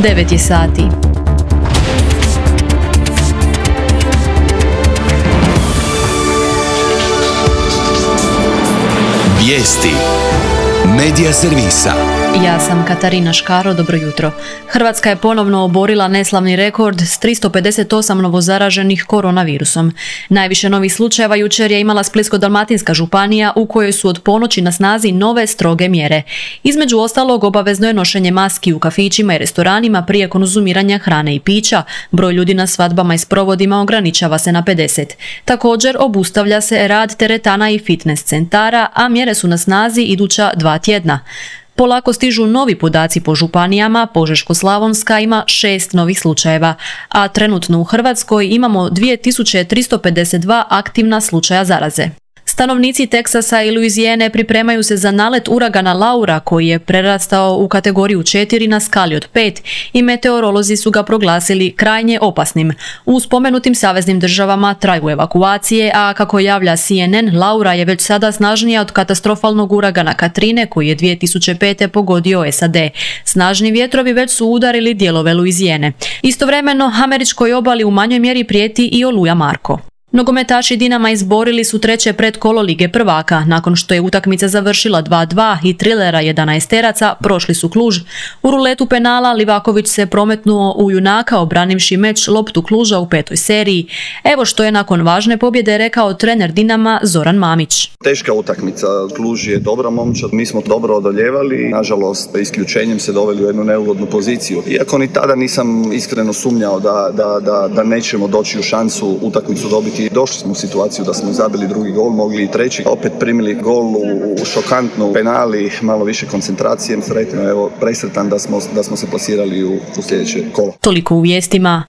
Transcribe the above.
9 je sati. Vijesti Medija servisa. Ja sam Katarina Škaro, dobro jutro. Hrvatska je ponovno oborila neslavni rekord s 358 novozaraženih koronavirusom. Najviše novih slučajeva jučer je imala Splitsko-dalmatinska županija u kojoj su od ponoći na snazi nove stroge mjere. Između ostalog, obavezno je nošenje maski u kafićima i restoranima prije konzumiranja hrane i pića. Broj ljudi na svadbama i sprovodima ograničava se na 50. Također, obustavlja se rad teretana i fitness centara, a mjere su na snazi iduća 2 tjedna. Polako stižu novi podaci po županijama. Požeško-slavonska ima 6 novih slučajeva, a trenutno u Hrvatskoj imamo 2352 aktivna slučaja zaraze. Stanovnici Teksasa i Luizijene pripremaju se za nalet uragana Laura koji je prerastao u kategoriju 4 na skali od 5 i meteorolozi su ga proglasili krajnje opasnim. U spomenutim saveznim državama traju evakuacije, a kako javlja CNN, Laura je već sada snažnija od katastrofalnog uragana Katrine koji je 2005. pogodio SAD. Snažni vjetrovi već su udarili dijelove Luizijene. Istovremeno, američkoj obali u manjoj mjeri prijeti i oluja Marko. Nogometaši Dinama izborili su treće predkolo Lige prvaka. Nakon što je utakmica završila 2-2 i trilera 11-teraca, prošli su Kluž. U ruletu penala Livaković se prometnuo u junaka obranivši meč loptu Kluža u 5. seriji. Evo što je nakon važne pobjede rekao trener Dinama Zoran Mamić. Teška utakmica, Kluž je dobra momčad, mi smo dobro odoljevali, nažalost isključenjem se doveli u jednu neugodnu poziciju. Iako ni tada nisam iskreno sumnjao da nećemo doći u šansu utakmicu dobiti. Došli smo u situaciju da smo zabili drugi gol, mogli i treći. Opet primili gol u šokantnu penali, malo više koncentracije. Sretno, evo, presretan da smo se plasirali u sljedeće kolo. Toliko u vijestima.